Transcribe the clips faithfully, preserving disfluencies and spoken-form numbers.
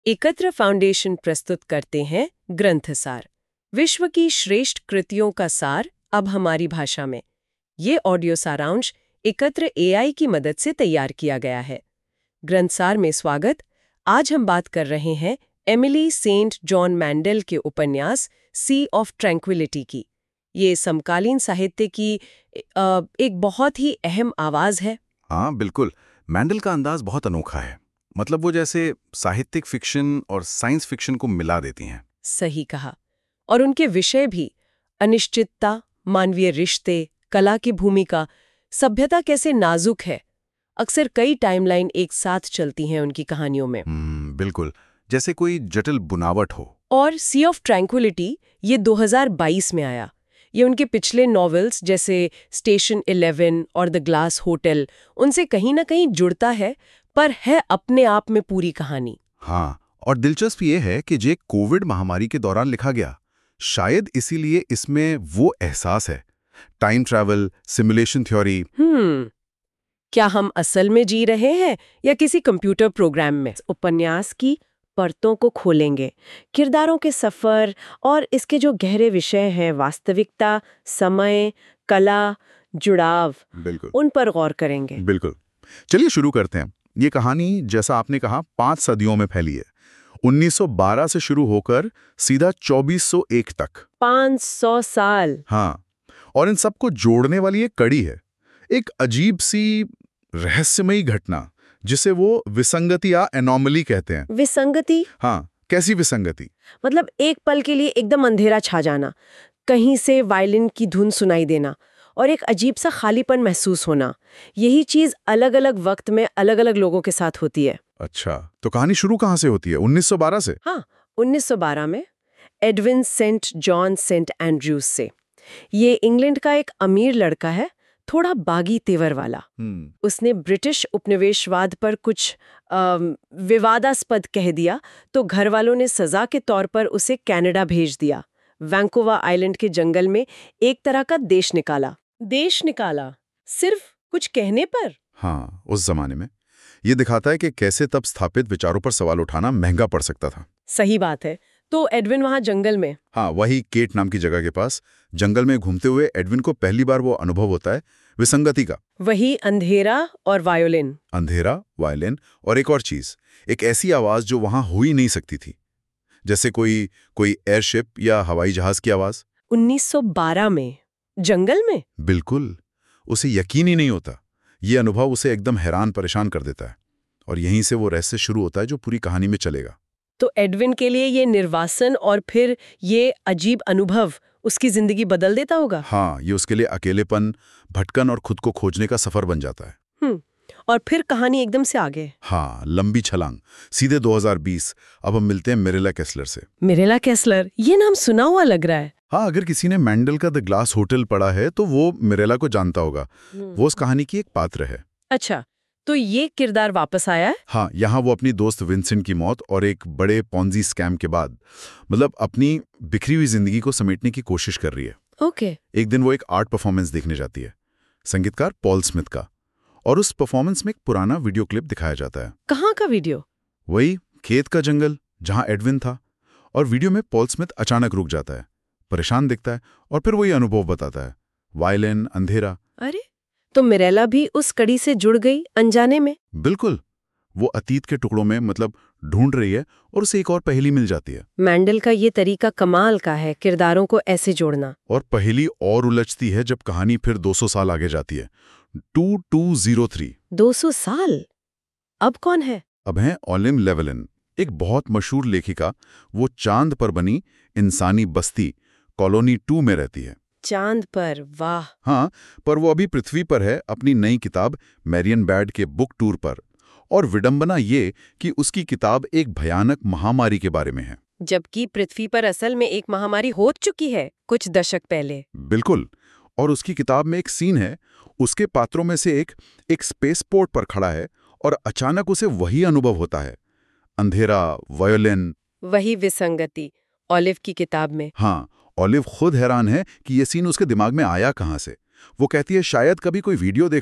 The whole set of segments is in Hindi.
एकत्र फाउंडेशन प्रस्तुत करते हैं ग्रंथसार, विश्व की श्रेष्ठ कृतियों का सार अब हमारी भाषा में। ये ऑडियो सारांश एकत्र एआई की मदद से तैयार किया गया है। ग्रंथसार में स्वागत। आज हम बात कर रहे हैं एमिली सेंट जॉन मैंडल के उपन्यास सी ऑफ ट्रैंक्विलिटी की। ये समकालीन साहित्य की अ, एक बहुत ही अहम आवाज है। हाँ बिल्कुल, मैंडल का अंदाज बहुत अनोखा है। मतलब वो जैसे साहित्यिक फिक्शन और साइंस फिक्शन को मिला देती हैं। सही कहा। और उनके विषय भी अनिश्चितता, मानवीय रिश्ते, कला की भूमिका, सभ्यता कैसे नाजुक है। अक्सर कई टाइमलाइन एक साथ चलती हैं उनकी कहानियों में। हम्म, बिल्कुल, जैसे कोई जटिल बुनावट हो। और सी ऑफ ट्रैंक्विलिटी ये दो हज़ार बाईस में आया। ये उनके पिछले नॉवेल्स जैसे स्टेशन इलेवन और द ग्लास होटल उनसे कहीं ना कहीं जुड़ता है, पर है अपने आप में पूरी कहानी। हाँ, और दिलचस्प ये है कि ये कोविड महामारी के दौरान लिखा गया। शायद इसीलिए इसमें वो एहसास है, टाइम ट्रैवल, सिमुलेशन थ्योरी। हम्म क्या हम असल में जी रहे हैं या किसी कंप्यूटर प्रोग्राम में? उपन्यास की परतों को खोलेंगे, किरदारों के सफर और इसके जो गहरे विषय हैं, वास्तविकता, समय, कला, जुड़ाव, बिल्कुल उन पर गौर करेंगे। बिल्कुल। चलिए शुरू करते हैं। ये कहानी, जैसा आपने कहा, पांच सदियों में फैली है। उन्नीस सौ बारह से शुरू होकर सीधा चौबीस सौ एक तक। पाँच सौ साल। हाँ, और इन सबको जोड़ने वाली एक कड़ी है, एक अजीब सी रहस्यमयी घटना जिसे वो विसंगति या एनॉमली कहते हैं। विसंगति हाँ, कैसी विसंगति? मतलब एक पल के लिए एकदम अंधेरा छा जाना, कहीं से वायलिन की धुन सुनाई देना और एक अजीब सा खालीपन महसूस होना। यही चीज अलग अलग वक्त में अलग अलग लोगों के साथ होती है। अच्छा, तो कहानी शुरू कहाँ से होती है? उन्नीस सौ बारह से? हाँ, उन्नीस सौ बारह में Edwin Saint John Saint Andrews से। ये इंग्लैंड का एक अमीर लड़का है, थोड़ा बागी तेवर वाला। हम्म, उसने ब्रिटिश उपनिवेशवाद पर कुछ अम, विवादास्पद कह दिया, तो घर वालों ने सजा के तौर पर उसे कनाडा भेज दिया। वैंकूवर आइलैंड के जंगल में एक तरह का देश निकाला। देश निकाला सिर्फ कुछ कहने पर? हाँ, उस जमाने में ये दिखाता है कि कैसे तब स्थापित विचारों पर सवाल उठाना महंगा पड़ सकता था। सही बात है। तो एडविन वहां जंगल में, हाँ, वही केट नाम की जगह के पास जंगल में घूमते हुए एडविन को पहली बार वो अनुभव होता है विसंगति का। वही अंधेरा और वायोलिन। अंधेरा, वायलिन और एक और चीज, एक ऐसी आवाज जो वहां हो ही नहीं सकती थी, जैसे कोई कोई एयरशिप या हवाई जहाज की आवाज। उन्नीस सौ बारह में जंगल में? बिल्कुल, उसे यकीन ही नहीं होता। ये अनुभव उसे एकदम हैरान परेशान कर देता है, और यहीं से वो रहस्य शुरू होता है जो पूरी कहानी में चलेगा। तो एडविन के लिए ये निर्वासन और फिर ये अजीब अनुभव उसकी जिंदगी बदल देता होगा। हाँ, ये उसके लिए अकेलेपन, भटकन और खुद को खोजने का सफर बन जाता है। हम्म और फिर कहानी एकदम से आगे। हाँ, लंबी छलांग, सीधे दो हज़ार बीस। अब हम मिलते हैं मिरेला केस्लर से। मिरेला केस्लर, ये नाम सुना हुआ लग रहा है। हाँ, अगर किसी ने मैंडल का द ग्लास होटल पढ़ा है तो वो मिरेला को जानता होगा। वो उस कहानी की एक पात्र है। अच्छा, तो ये किरदार वापस आया है? हाँ, यहाँ वो अपनी दोस्त विंसेंट की मौत और एक बड़े पॉन्जी स्कैम के बाद मतलब अपनी बिखरी हुई जिंदगी को समेटने की कोशिश कर रही है। ओके। एक दिन वो एक आर्ट परफॉर्मेंस देखने जाती है, संगीतकार पॉल स्मिथ का, और उस परफॉर्मेंस में एक पुराना वीडियो क्लिप दिखाया जाता है। कहाँ का वीडियो? वही खेत का जंगल जहाँ एडविन था। और वीडियो में पॉल स्मिथ अचानक रुक जाता है, परेशान दिखता है, और फिर वही अनुभव बताता है, वायलिन, अंधेरा। अरे, तो मिरेला भी उस कड़ी से जुड़ गई अनजाने में। बिल्कुल, वो अतीत के टुकड़ों में मतलब ढूंढ रही है और उसे एक और पहेली मिल जाती है। मैंडल का ये तरीका कमाल का है, किरदारों को ऐसे जोड़ना। और पहेली और उलझती है जब कहानी फिर दो सौ साल आगे जाती है। Two two zero three. दो सौ साल? अब कौन है? अब हैं ओलिम लेवलिन, एक बहुत मशहूर लेखिका। वो चांद पर बनी इंसानी बस्ती कॉलोनी टू में रहती है। चांद पर? वाह। हाँ, पर वो अभी पृथ्वी पर है अपनी नई किताब मैरियन बैड के बुक टूर पर। और विडंबना ये कि उसकी किताब एक भयानक महामारी के बारे में है, जबकि पृथ्वी पर असल में एक महामारी हो चुकी है कुछ दशक पहले। बिल्कुल। और उसकी किताब में एक सीन है, उसके पात्रों में से एक एक स्पेस पोर्ट पर खड़ा है और अचानक उसे वही अनुभव होता है, अंधेरा, वायोलिन। वही विसंगति ऑलिव की किताब में। हाँ, ऑलिव खुद हैरान है कि ये सीन उसके दिमाग में आया कहाँ से। वो कहती है शायद कभी कोई वीडियो देखा था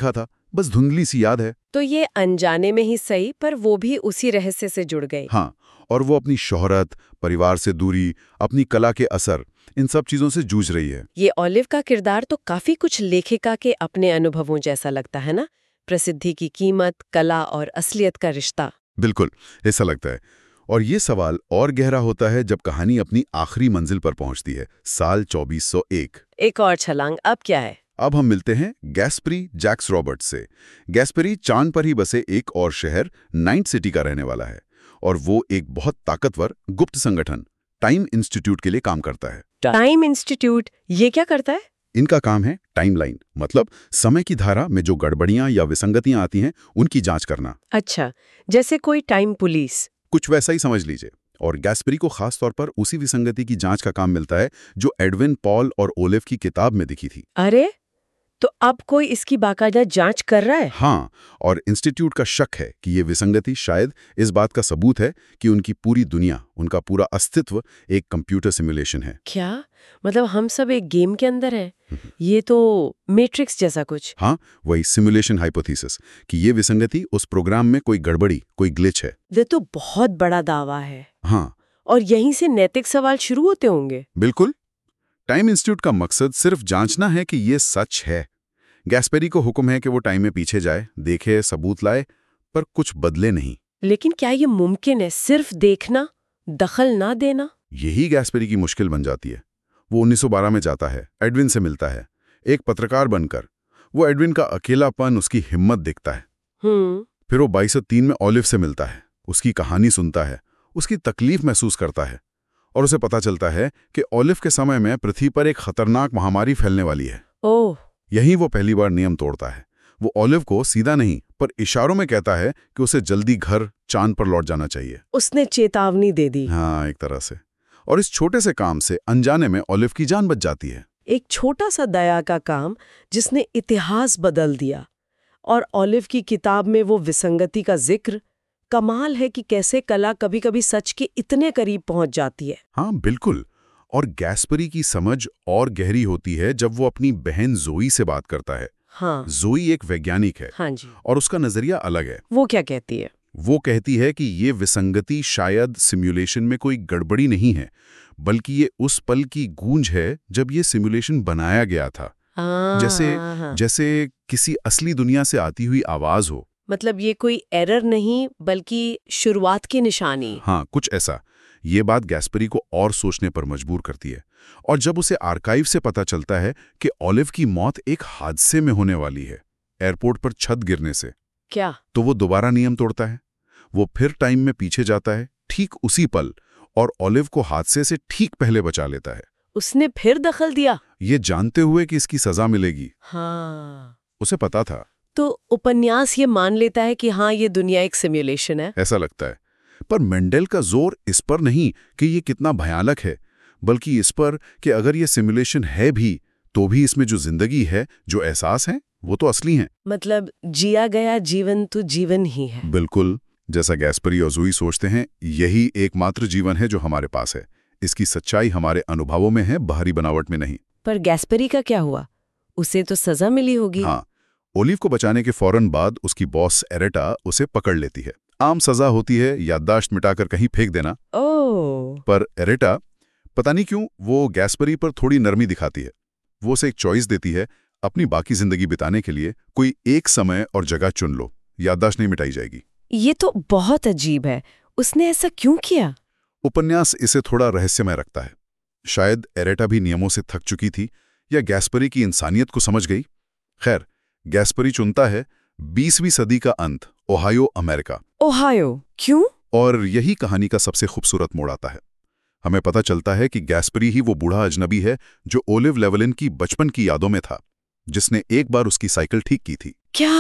बस धुंधली सी याद है। तो ये अनजाने में ही सही, पर वो भी उसी रहस्य से जुड़ गई। हाँ, और वो अपनी शोहरत, परिवार से दूरी, अपनी कला के असर, इन सब चीजों से जूझ रही है। ये ओलिव का किरदार तो काफी कुछ लेखिका के अपने अनुभवों जैसा लगता है ना, प्रसिद्धि की कीमत, कला और असलियत का रिश्ता। बिल्कुल, ऐसा लगता है। और ये सवाल और गहरा होता है जब कहानी अपनी आखिरी मंजिल पर पहुंचती है, साल चौबीस सौ एक। एक और छलांग, अब क्या है? अब हम मिलते हैं गैस्परी जैक्स रॉबर्ट्स से। गैस्परी चांद पर ही बसे एक और शहर नाइट सिटी का रहने वाला है, और वो एक बहुत ताकतवर गुप्त संगठन टाइम इंस्टीट्यूट के लिए काम करता है। टाइम इंस्टीट्यूट ये क्या करता है? इनका काम है टाइमलाइन, मतलब समय की धारा में जो गड़बड़ियां या विसंगतियां आती हैं उनकी जांच करना। अच्छा, जैसे कोई टाइम पुलिस। कुछ वैसा ही समझ लीजिए। और गैस्परी को खास तौर पर उसी विसंगति की जांच का काम मिलता है जो एडविन पॉल और ओलिव की किताब में दिखी थी। अरे, तो अब कोई इसकी बाकायदा जांच कर रहा है? हाँ, और इंस्टीट्यूट का शक है कि ये विसंगति शायद इस बात का सबूत है कि उनकी पूरी दुनिया, उनका पूरा अस्तित्व एक कंप्यूटर सिमुलेशन है। क्या मतलब हम सब एक गेम के अंदर हैं? ये तो मैट्रिक्स जैसा कुछ। हाँ, वही सिमुलेशन हाइपोथेसिस कि ये विसंगति उस प्रोग्राम में कोई गड़बड़ी, कोई ग्लिच है। ये तो बहुत बड़ा दावा है। हाँ, और यहीं से नैतिक सवाल शुरू होते होंगे। बिल्कुल। टाइम इंस्टीट्यूट का मकसद सिर्फ जांचना है कि ये सच है। गैस्पेरी को हुक्म है कि वो टाइम में पीछे जाए, देखे, सबूत लाए, पर कुछ बदले नहीं। लेकिन क्या ये मुमकिन है, सिर्फ देखना, दखल ना देना? यही गैस्पेरी की मुश्किल बन जाती है। वो उन्नीस सौ बारह में जाता है, एडविन से मिलता है, एक पत्रकार बनकर। वो एडविन का अकेलापन, उसकी हिम्मत देखता है। हम्म फिर वो बाईस सौ तीन में ओलिव से मिलता है, उसकी कहानी सुनता है, उसकी तकलीफ महसूस करता है, और उसे पता चलता है कि ओलिव के समय में पृथ्वी पर एक खतरनाक महामारी फैलने वाली है। ओह, यही वो पहली बार नियम तोड़ता है। वो ओलिव को सीधा नहीं पर इशारों में कहता है कि उसे जल्दी घर, चांद पर लौट जाना चाहिए। उसने चेतावनी दे दी। हाँ, एक तरह से। और इस छोटे से काम से अनजाने में ओलिव की जान बच जाती है। एक छोटा सा दया का काम जिसने इतिहास बदल दिया। और ओलिव की किताब में वो विसंगति का जिक्र, कमाल है कि कैसे कला कभी-कभी सच के इतने करीब पहुंच जाती है। हाँ, बिल्कुल। और गैस्परी की समझ और गहरी होती है जब वो अपनी बहन जोई से बात करता है। हाँ, जोई एक वैज्ञानिक है। हाँ जी। और उसका नजरिया अलग है। वो क्या कहती है? वो कहती है कि ये विसंगति शायद सिमुलेशन में कोई गड़बड़ी नहीं है, बल्कि ये उस पल की गूंज है जब ये सिमुलेशन बनाया गया था। हाँ, जैसे हाँ। जैसे किसी असली दुनिया से आती हुई आवाज हो। मतलब ये कोई एरर नहीं, बल्कि शुरुआत की निशानी। हाँ, कुछ ऐसा। ये बात गैस्परी को और सोचने पर मजबूर करती है। और जब उसे आर्काइव से पता चलता है कि ओलिव की मौत एक हादसे में होने वाली है, एयरपोर्ट पर छत गिरने से, क्या? तो वो दोबारा नियम तोड़ता है। वो फिर टाइम में पीछे जाता है, ठीक उसी पल, और ओलिव को हादसे से ठीक पहले बचा लेता है। उसने फिर दखल दिया, ये जानते हुए कि इसकी सजा मिलेगी। हाँ। उसे पता था। तो उपन्यास ये मान लेता है कि हाँ, ये दुनिया एक सिमुलेशन है। ऐसा लगता है। पर मेंडेल का जोर इस पर नहीं कि ये कितना भयानक है, बल्कि इस पर कि अगर ये सिमुलेशन है भी, तो भी इसमें जो जिंदगी है, जो एहसास है, वो तो असली हैं। मतलब जिया गया जीवन तो जीवन ही है। बिल्कुल। जैसा गैस्परी और जोई सोचते हैं, यही एकमात्र जीवन है जो हमारे पास है। इसकी सच्चाई हमारे अनुभवों में है, बाहरी बनावट में नहीं। पर गैस्परी का क्या हुआ? उसे तो सजा मिली होगी। हाँ, ओलिव को बचाने के फौरन बाद उसकी बॉस एरेटा उसे पकड़ लेती है। आम सजा होती है याददाश्त मिटाकर कहीं फेंक देना। ओह। पर एरेटा पता नहीं क्यों वो गैस्परी पर थोड़ी नरमी दिखाती है। वो उसे एक चॉइस देती है, अपनी बाकी जिंदगी बिताने के लिए कोई एक समय और जगह चुन लो, याददाश्त नहीं मिटाई जाएगी। ये तो बहुत अजीब है। उसने ऐसा क्यों किया? उपन्यास इसे थोड़ा रहस्यमय रखता है। शायद एरेटा भी नियमों से थक चुकी थी, या गैस्परी की इंसानियत को समझ गई। खैर, गैस्परी चुनता है बीसवीं सदी का अंत, ओहायो, अमेरिका। ओहायो, क्यों? और यही कहानी का सबसे खूबसूरत मोड़ आता है। हमें पता चलता है कि गैस्परी ही वो बूढ़ा अजनबी है जो ओलिव लेवलिन की बचपन की यादों में था, जिसने एक बार उसकी साइकिल ठीक की थी। क्या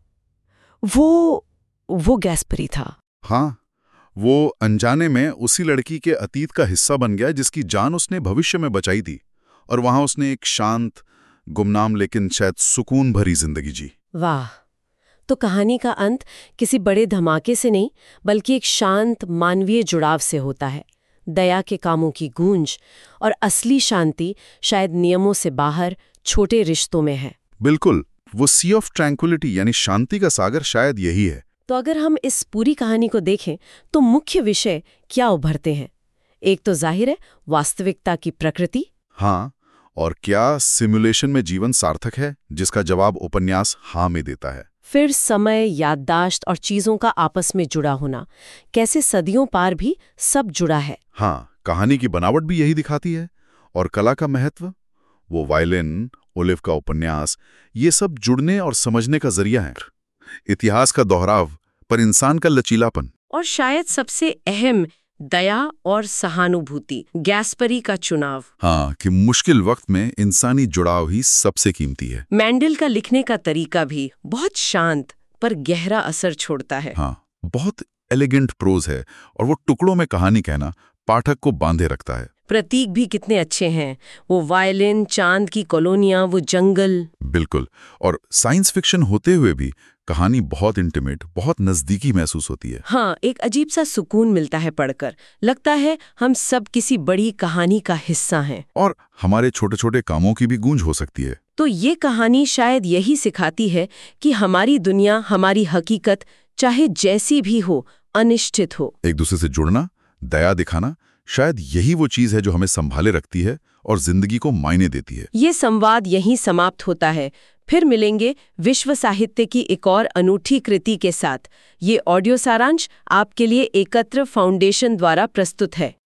वो वो गैस्परी था? हाँ, वो अनजाने में उसी लड़की के अतीत का हिस्सा बन गया जिसकी जान उसने भविष्य में बचाई थी, और वहां उसने एक शांत, गुमनाम लेकिन शायद सुकून भरी जिंदगी जी। वाह। तो कहानी का अंत किसी बड़े धमाके से नहीं, बल्कि एक शांत मानवीय जुड़ाव से होता है। दया के कामों की गूंज, और असली शांति शायद नियमों से बाहर छोटे रिश्तों में है। बिल्कुल। वो सी ऑफ ट्रैंक्विलिटी यानी शांति का सागर शायद यही है। तो अगर हम इस पूरी कहानी को देखें तो मुख्य विषय क्या उभरते हैं? एक तो जाहिर है वास्तविकता की प्रकृति। हाँ, और क्या सिमुलेशन में जीवन सार्थक है, जिसका जवाब उपन्यास हाँ में देता है। फिर समय, याददाश्त और चीजों का आपस में जुड़ा होना, कैसे सदियों पार भी सब जुड़ा है। हाँ, कहानी की बनावट भी यही दिखाती है। और कला का महत्व, वो वायलिन, ओलिव का उपन्यास, ये सब जुड़ने और समझने का जरिया है। इतिहास का दोहराव पर इंसान का लचीलापन, और शायद सबसे अहम, दया और सहानुभूति, गैस्परी का चुनाव। हाँ, कि मुश्किल वक्त में इंसानी जुड़ाव ही सबसे कीमती है। मैंडल का लिखने का तरीका भी बहुत शांत पर गहरा असर छोड़ता है। हाँ, बहुत एलिगेंट प्रोज है और वो टुकड़ों में कहानी कहना पाठक को बांधे रखता है। प्रतीक भी कितने अच्छे हैं, वो वायलिन, चांद की कॉलोनियां, वो जंगल। बिल्कुल, और साइंस फिक्शन होते हुए भी कहानी बहुत इंटीमेट, बहुत नजदीकी महसूस होती है। हाँ, एक अजीब सा सुकून मिलता है पढ़कर। लगता है हम सब किसी बड़ी कहानी का हिस्सा हैं। और हमारे छोटे छोटे कामों की भी गूंज हो सकती है। तो ये कहानी शायद यही सिखाती है कि हमारी दुनिया, हमारी हकीकत, चाहे जैसी भी हो, अनिश्चित हो। एक दूसरे से जुड़ना, दया दिखाना, शायद यही वो चीज है जो हमें संभाले रखती है और जिंदगी को मायने देती है। ये संवाद यहीं समाप्त होता है। फिर मिलेंगे विश्व साहित्य की एक और अनूठी कृति के साथ। ये ऑडियो सारांश आपके लिए एकत्र फाउंडेशन द्वारा प्रस्तुत है।